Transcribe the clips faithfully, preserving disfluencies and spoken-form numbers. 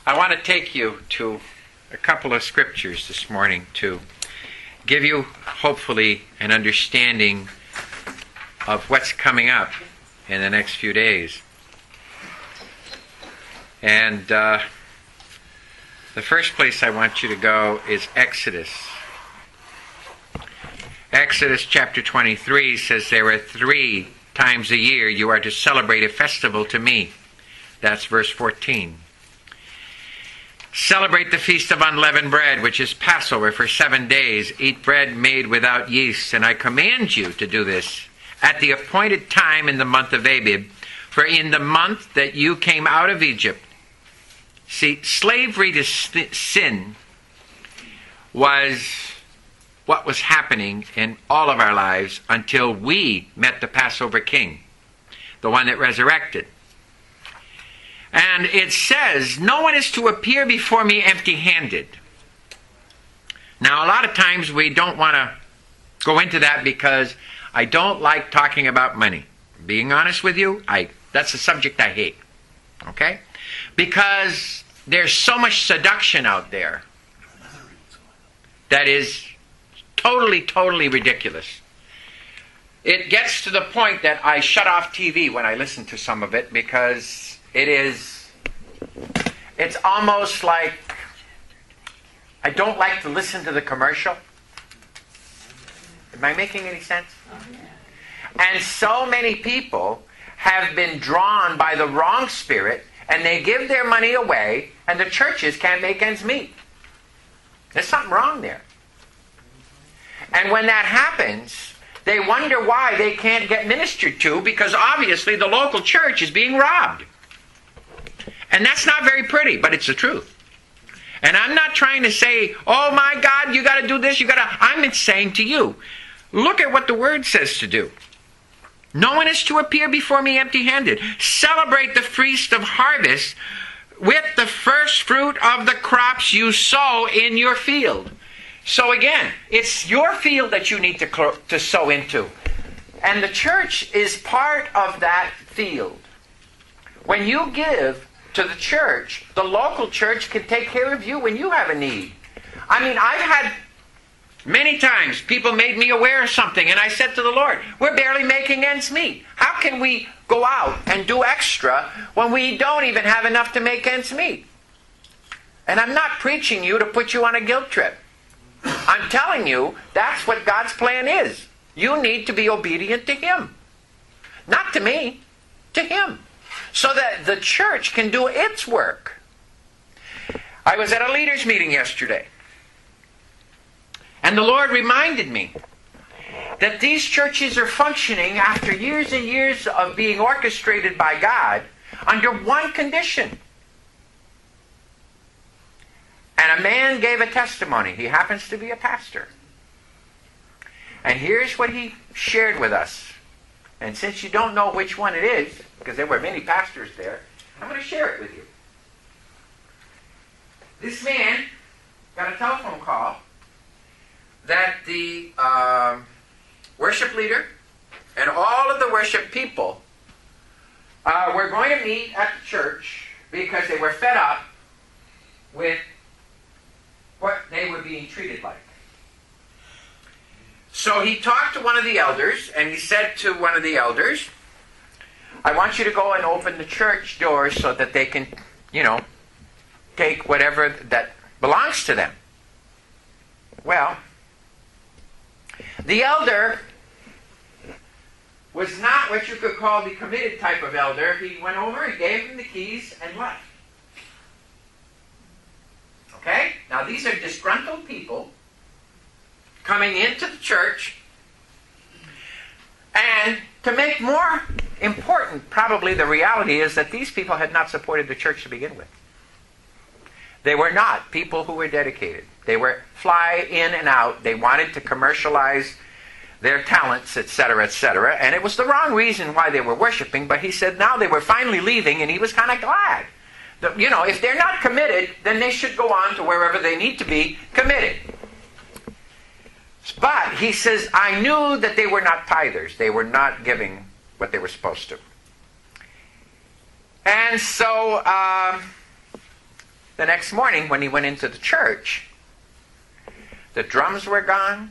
I want to take you to a couple of scriptures this morning to give you, hopefully, an understanding of what's coming up in the next few days. And uh, the first place I want you to go is Exodus. Exodus chapter twenty-three says there are three times a year you are to celebrate a festival to me. That's verse fourteen. Celebrate the feast of unleavened bread, which is Passover, for seven days. Eat bread made without yeast, and I command you to do this at the appointed time in the month of Abib, for in the month that you came out of Egypt. See, slavery to sin was what was happening in all of our lives until we met the Passover King, the one that resurrected. And it says, no one is to appear before me empty-handed. Now, a lot of times we don't want to go into that because I don't like talking about money. Being honest with you, I that's a subject I hate. Okay? Because there's so much seduction out there that is totally, totally ridiculous. It gets to the point that I shut off T V when I listen to some of it because it is, it's almost like I don't like to listen to the commercial. Am I making any sense? And so many people have been drawn by the wrong spirit, and they give their money away, and the churches can't make ends meet. There's something wrong there. And when that happens, they wonder why they can't get ministered to, because obviously the local church is being robbed. And that's not very pretty, but it's the truth. And I'm not trying to say, oh my God, you got to do this, you got to... I'm saying to you, look at what the Word says to do. No one is to appear before me empty-handed. Celebrate the feast of harvest with the first fruit of the crops you sow in your field. So again, it's your field that you need to, to sow into. And the church is part of that field. When you give to the church, the local church can take care of you when you have a need. I mean, I've had many times people made me aware of something, and I said to the Lord, we're barely making ends meet. How can we go out and do extra when we don't even have enough to make ends meet? And I'm not preaching you to put you on a guilt trip. I'm telling you, that's what God's plan is. You need to be obedient to Him. Not to me, to Him. So that the church can do its work. I was at a leaders' meeting yesterday. And the Lord reminded me that these churches are functioning after years and years of being orchestrated by God under one condition. And a man gave a testimony. He happens to be a pastor. And here's what he shared with us. And since you don't know which one it is, because there were many pastors there, I'm going to share it with you. This man got a telephone call that the uh, worship leader and all of the worship people uh, were going to meet at the church because they were fed up with what they were being treated like. So he talked to one of the elders, and he said to one of the elders, I want you to go and open the church doors so that they can, you know, take whatever that belongs to them. Well, the elder was not what you could call the committed type of elder. He went over and gave him the keys and left. Okay? Now these are disgruntled people coming into the church, and to make more important, probably the reality is that these people had not supported the church to begin with. They were not people who were dedicated. They were fly in and out. They wanted to commercialize their talents, et cetera, et cetera. And it was the wrong reason why they were worshiping, but he said now they were finally leaving, and he was kind of glad. That, you know, if they're not committed, then they should go on to wherever they need to be committed. But he says, I knew that they were not tithers. They were not giving what they were supposed to. And so uh, The next morning when he went into the church, the drums were gone.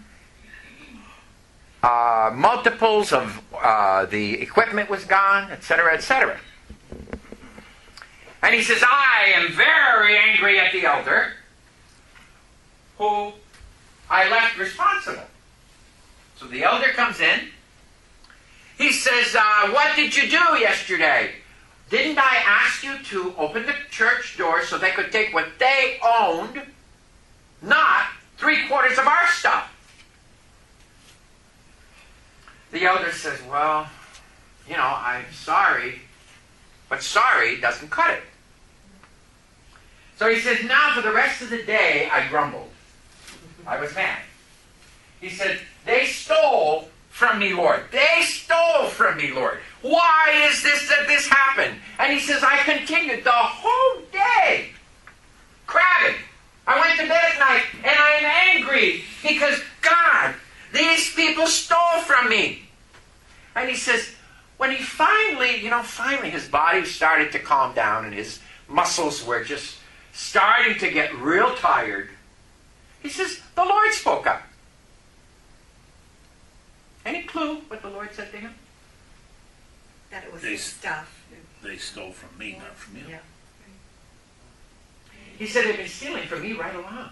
Uh, multiples of uh, the equipment was gone, et cetera, et cetera. And he says, I am very angry at the elder who I left responsible. So the elder comes in. He says, uh, what did you do yesterday? Didn't I ask you to open the church door so they could take what they owned, not three quarters of our stuff? The elder says, well, you know, I'm sorry, but sorry doesn't cut it. So he says, now for the rest of the day, I grumbled. I was mad. He said, they stole from me, Lord. They stole from me, Lord. Why is this that this happened? And he says, I continued the whole day crabbing. I went to bed at night, and I'm angry because, God, these people stole from me. And he says, when he finally, you know, finally his body started to calm down and his muscles were just starting to get real tired, he says, the Lord spoke up. Any clue what the Lord said to him? That it was They- his stuff. They stole from me, not from you. Yeah. He said, they've been stealing from me right along. And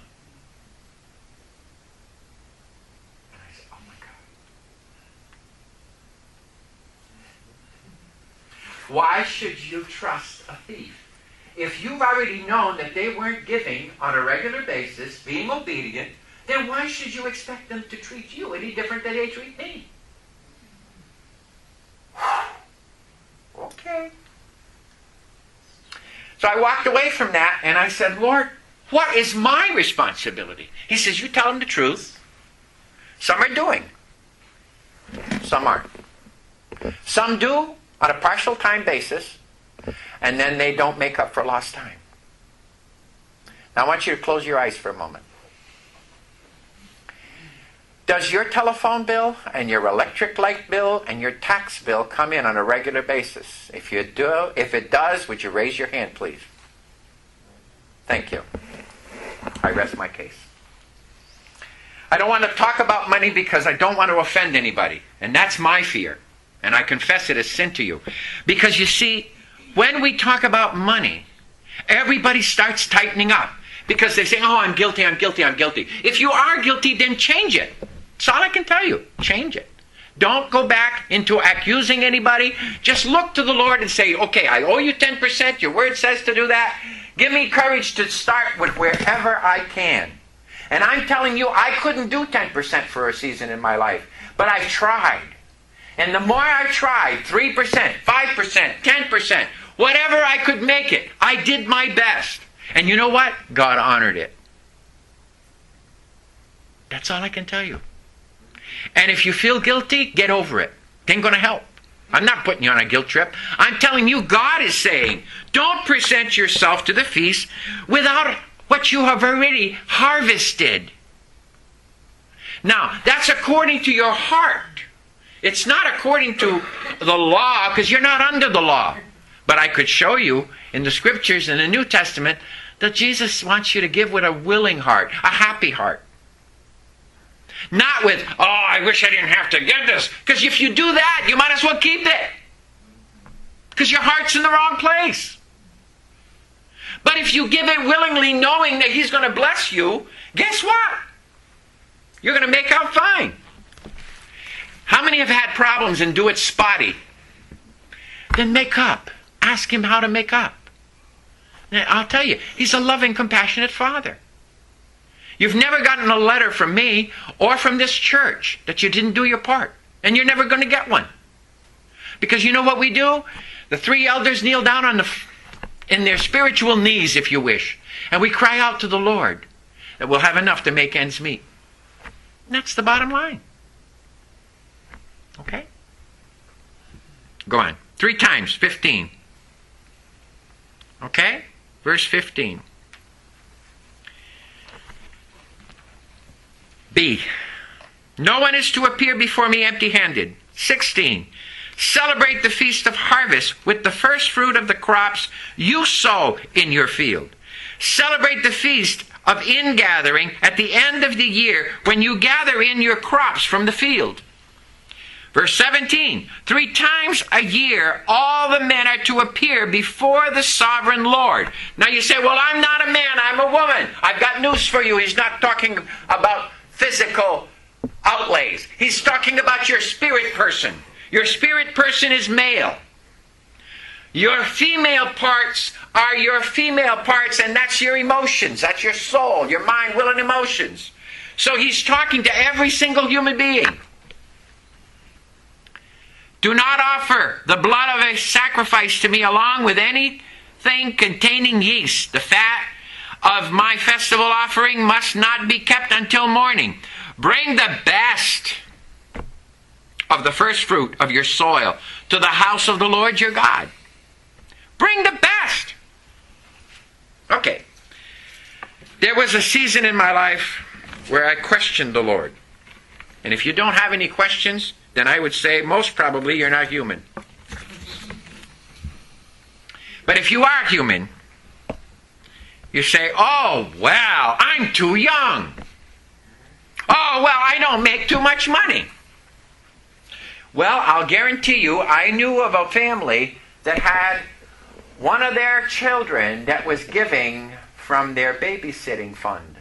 I said, oh my God. Why should you trust a thief? If you've already known that they weren't giving on a regular basis, being obedient, then why should you expect them to treat you any different than they treat me? Okay. So I walked away from that and I said, Lord, what is my responsibility? He says, you tell them the truth. Some are doing. Some aren't. Some do on a partial time basis, and then they don't make up for lost time. Now I want you to close your eyes for a moment. Does your telephone bill and your electric light bill and your tax bill come in on a regular basis? If you do, if it does, would you raise your hand, please? Thank you. I rest my case. I don't want to talk about money because I don't want to offend anybody. And that's my fear. And I confess it as sin to you. Because you see, when we talk about money, everybody starts tightening up. Because they say, oh, I'm guilty, I'm guilty, I'm guilty. If you are guilty, then change it. That's all I can tell you. Change it. Don't go back into accusing anybody. Just look to the Lord and say, okay, I owe you ten percent. Your word says to do that. Give me courage to start with wherever I can. And I'm telling you, I couldn't do ten percent for a season in my life. But I've tried. And the more I tried, three percent, five percent, ten percent, whatever I could make it, I did my best. And you know what? God honored it. That's all I can tell you. And if you feel guilty, get over it. It ain't going to help. I'm not putting you on a guilt trip. I'm telling you, God is saying, don't present yourself to the feast without what you have already harvested. Now, that's according to your heart. It's not according to the law, because you're not under the law. But I could show you in the scriptures in the New Testament that Jesus wants you to give with a willing heart, a happy heart. Not with, oh, I wish I didn't have to give this. Because if you do that, you might as well keep it. Because your heart's in the wrong place. But if you give it willingly, knowing that He's going to bless you, guess what? You're going to make out fine. How many have had problems and do it spotty? Then make up. Ask Him how to make up. Now, I'll tell you, He's a loving, compassionate Father. You've never gotten a letter from me or from this church that you didn't do your part. And you're never going to get one. Because you know what we do? The three elders kneel down on the, in their spiritual knees, if you wish. And we cry out to the Lord that we'll have enough to make ends meet. And that's the bottom line. Okay? Go on. Three times, fifteen. Okay? Verse fifteen. B. No one is to appear before me empty-handed. sixteen. Celebrate the feast of harvest with the first fruit of the crops you sow in your field. Celebrate the feast of ingathering at the end of the year when you gather in your crops from the field. Verse seventeen, three times a year all the men are to appear before the sovereign Lord. Now you say, well, I'm not a man, I'm a woman. I've got news for you. He's not talking about physical outlays. He's talking about your spirit person. Your spirit person is male. Your female parts are your female parts, and that's your emotions. That's your soul, your mind, will, and emotions. So he's talking to every single human being. Do not offer the blood of a sacrifice to me along with anything containing yeast. The fat of my festival offering must not be kept until morning. Bring the best of the first fruit of your soil to the house of the Lord your God. Bring the best. Okay. There was a season in my life where I questioned the Lord. And if you don't have any questions, then I would say most probably you're not human. But if you are human, you say, oh, well, I'm too young. Oh, well, I don't make too much money. Well, I'll guarantee you, I knew of a family that had one of their children that was giving from their babysitting fund.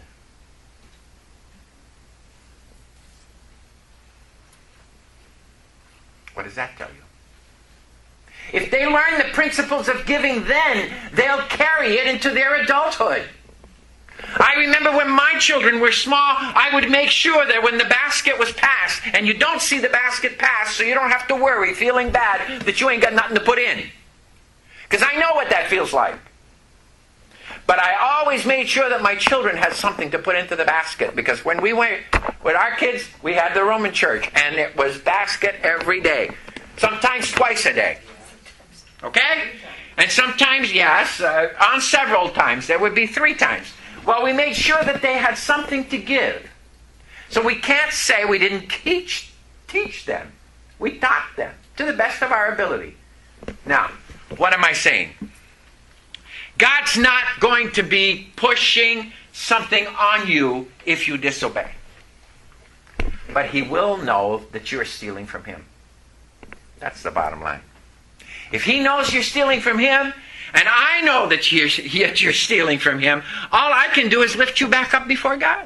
What does that tell you? If they learn the principles of giving then, they'll carry it into their adulthood. I remember when my children were small, I would make sure that when the basket was passed, and you don't see the basket passed, so you don't have to worry, feeling bad, that you ain't got nothing to put in. Because I know what that feels like. But I always made sure that my children had something to put into the basket. Because when we went with our kids, we had the Roman church. And it was basket every day. Sometimes twice a day. Okay? And sometimes, yes, uh, on several times. There would be three times. Well, we made sure that they had something to give. So we can't say we didn't teach, teach them. We taught them to the best of our ability. Now, what am I saying? God's not going to be pushing something on you if you disobey. But He will know that you're stealing from Him. That's the bottom line. If He knows you're stealing from Him, and I know that you're, yet you're stealing from Him, all I can do is lift you back up before God.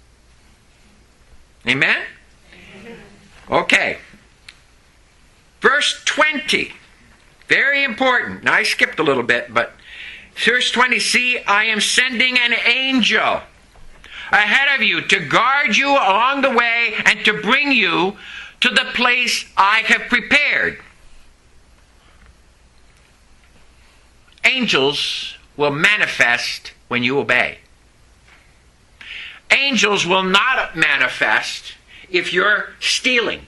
Amen? Okay. Verse twenty. Very important. Now I skipped a little bit, but verse twenty, see, I am sending an angel ahead of you to guard you along the way and to bring you to the place I have prepared. Angels will manifest when you obey. Angels will not manifest if you're stealing.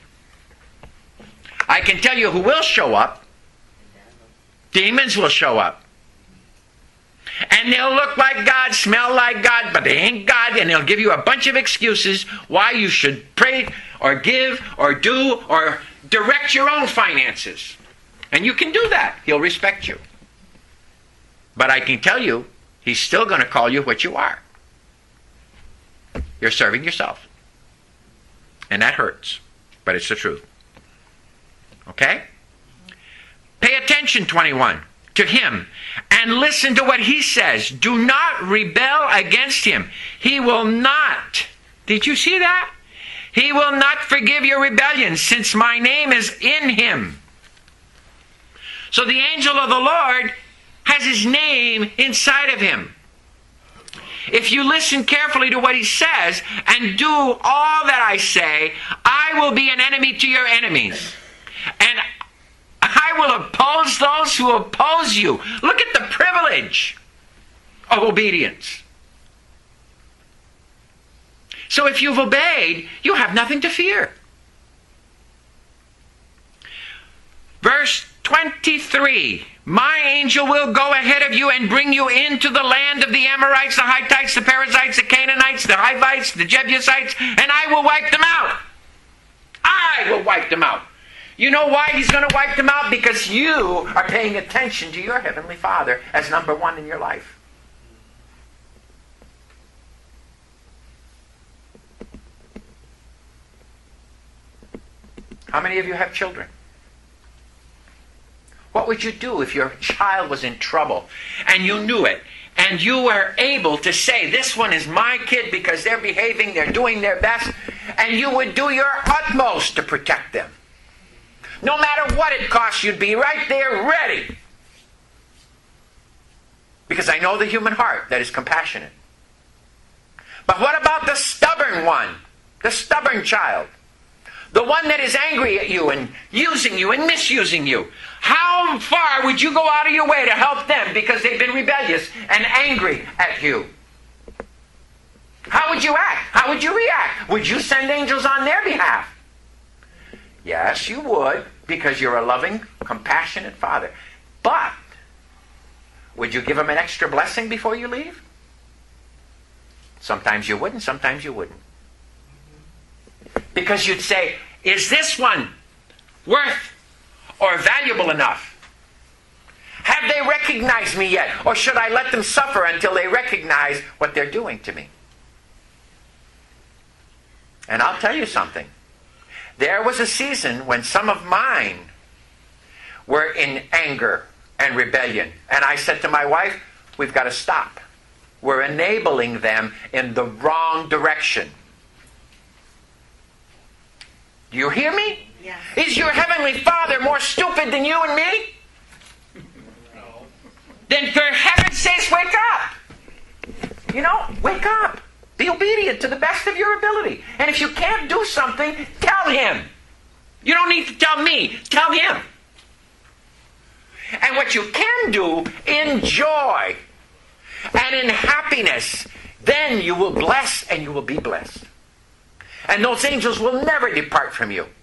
I can tell you who will show up. Demons will show up. And they'll look like God, smell like God, but they ain't God, and they'll give you a bunch of excuses why you should pray or give or do or direct your own finances. And you can do that. He'll respect you. But I can tell you, He's still going to call you what you are. You're serving yourself. And that hurts, but it's the truth. Okay? Pay attention, twenty-one, to Him and listen to what He says. Do not rebel against Him. He will not. Did you see that? He will not forgive your rebellion since my name is in Him. So the angel of the Lord has His name inside of Him. If you listen carefully to what He says and do all that I say, I will be an enemy to your enemies. And I will oppose those who oppose you. Look at the privilege of obedience. So if you've obeyed, you have nothing to fear. Verse twenty-three. My angel will go ahead of you and bring you into the land of the Amorites, the Hittites, the Perizzites, the Canaanites, the Hivites, the Jebusites, and I will wipe them out. I will wipe them out. You know why He's going to wipe them out? Because you are paying attention to your Heavenly Father as number one in your life. How many of you have children? What would you do if your child was in trouble and you knew it and you were able to say, this one is my kid because they're behaving, they're doing their best, and you would do your utmost to protect them? No matter what it costs, you'd be right there ready. Because I know the human heart that is compassionate. But what about the stubborn one? The stubborn child? The one that is angry at you and using you and misusing you. How far would you go out of your way to help them because they've been rebellious and angry at you? How would you act? How would you react? Would you send angels on their behalf? Yes, you would, because you're a loving, compassionate Father. But would you give them an extra blessing before you leave? Sometimes you would and sometimes you wouldn't. Because you'd say, is this one worth or valuable enough? Have they recognized me yet? Or should I let them suffer until they recognize what they're doing to me? And I'll tell you something. There was a season when some of mine were in anger and rebellion. And I said to my wife, we've got to stop. We're enabling them in the wrong direction. Do you hear me? Yes. Is your Heavenly Father more stupid than you and me? No. Then for heaven's sakes, wake up. You know, wake up. Be obedient to the best of your ability. And if you can't do something, tell Him. You don't need to tell me. Tell Him. And what you can do, in joy and in happiness, then you will bless and you will be blessed. And those angels will never depart from you.